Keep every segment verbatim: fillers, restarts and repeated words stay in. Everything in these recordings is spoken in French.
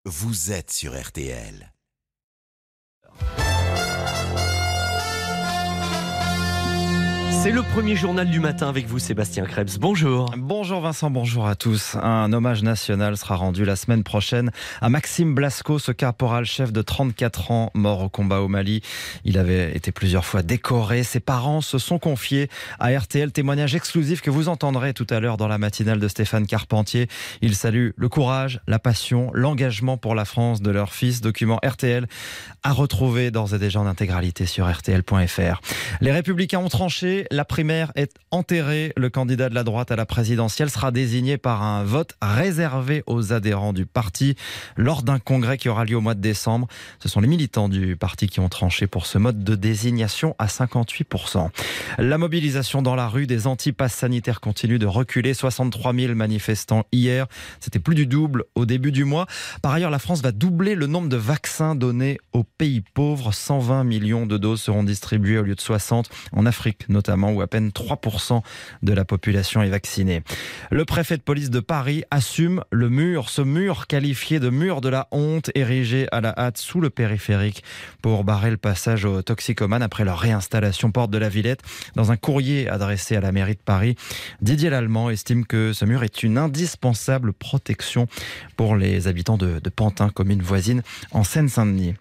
Vous êtes sur R T L. C'est le premier journal du matin avec vous, Sébastien Krebs. Bonjour. Bonjour Vincent, bonjour à tous. Un hommage national sera rendu la semaine prochaine à Maxime Blasco, ce caporal-chef de trente-quatre ans, mort au combat au Mali. Il avait été plusieurs fois décoré. Ses parents se sont confiés à R T L. Témoignage exclusif que vous entendrez tout à l'heure dans la matinale de Stéphane Carpentier. Ils saluent le courage, la passion, l'engagement pour la France de leur fils. Document R T L à retrouver d'ores et déjà en intégralité sur R T L point F R. Les Républicains ont tranché. La primaire est enterrée. Le candidat de la droite à la présidentielle sera désigné par un vote réservé aux adhérents du parti lors d'un congrès qui aura lieu au mois de décembre. Ce sont les militants du parti qui ont tranché pour ce mode de désignation à cinquante-huit pour cent. La mobilisation dans la rue des anti-passes sanitaires continue de reculer. soixante-trois mille manifestants hier. C'était plus du double au début du mois. Par ailleurs, la France va doubler le nombre de vaccins donnés aux pays pauvres. cent vingt millions de doses seront distribuées au lieu de soixante en Afrique notamment, où à peine trois pour cent de la population est vaccinée. Le préfet de police de Paris assume le mur, ce mur qualifié de mur de la honte, érigé à la hâte sous le périphérique pour barrer le passage aux toxicomanes après leur réinstallation porte de la Villette. Dans un courrier adressé à la mairie de Paris, Didier Lallemand estime que ce mur est une indispensable protection pour les habitants de, de Pantin, commune voisine en Seine-Saint-Denis.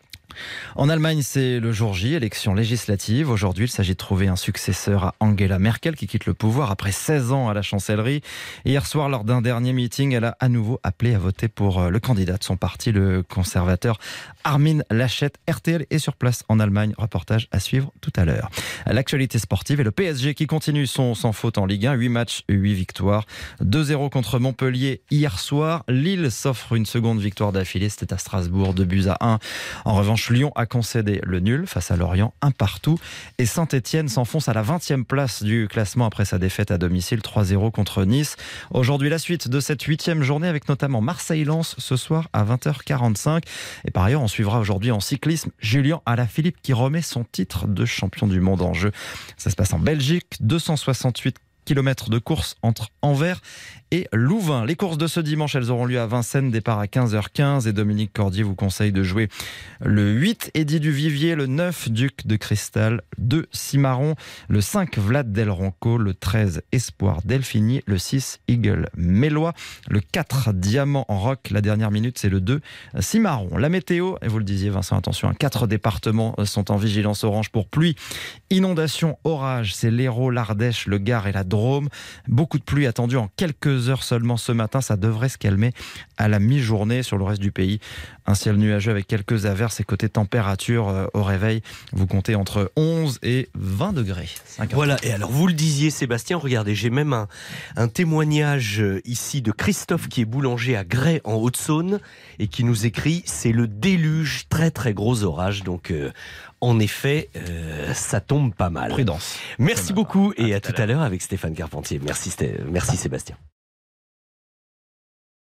En Allemagne, c'est le jour J, élection législative. Aujourd'hui, il s'agit de trouver un successeur à Angela Merkel qui quitte le pouvoir après seize ans à la chancellerie. Hier soir, lors d'un dernier meeting, elle a à nouveau appelé à voter pour le candidat de son parti, le conservateur Armin Laschet. R T L est sur place en Allemagne. Reportage à suivre tout à l'heure. L'actualité sportive et le P S G qui continue son sans faute en Ligue un. huit matchs, huit victoires. deux zéro contre Montpellier hier soir. Lille s'offre une seconde victoire d'affilée. C'était à Strasbourg, deux buts à un. En revanche, Lyon a concédé le nul face à Lorient, un partout. Et Saint-Etienne s'enfonce à la vingtième place du classement après sa défaite à domicile, trois zéro contre Nice. Aujourd'hui, la suite de cette huitième journée avec notamment Marseille-Lens ce soir à vingt heures quarante-cinq. Et par ailleurs, on suivra aujourd'hui en cyclisme Julien Alaphilippe qui remet son titre de champion du monde en jeu. Ça se passe en Belgique, deux cent soixante-huit kilomètres de course entre Anvers et Louvain. Les courses de ce dimanche, elles auront lieu à Vincennes, départ à quinze heures quinze et Dominique Cordier vous conseille de jouer le huit Eddy du Vivier, le neuf Duc de Cristal, deux Cimarron, le cinq Vlad Del Ronco, le treize Espoir Delphinier, le six Eagle Mélois, le quatre Diamant en Rock, la dernière minute c'est le deux Cimarron. La météo, et vous le disiez Vincent, attention, quatre départements sont en vigilance orange pour pluie, inondation, orage, c'est l'Hérault, l'Ardèche, le Gard et la Drôme. Beaucoup de pluie attendue en quelques heures seulement ce matin. Ça devrait se calmer à la mi-journée sur le reste du pays. Un ciel nuageux avec quelques averses et côté température euh, au réveil, vous comptez entre onze et vingt degrés. Voilà, et alors vous le disiez Sébastien, regardez, j'ai même un, un témoignage ici de Christophe qui est boulanger à Grès en Haute-Saône et qui nous écrit « C'est le déluge, très très gros orage ». Donc euh, en effet, euh, ça tombe pas mal. Prudence. Merci beaucoup et à tout à l'heure avec Stéphane Carpentier. Merci, Sté- merci Sébastien.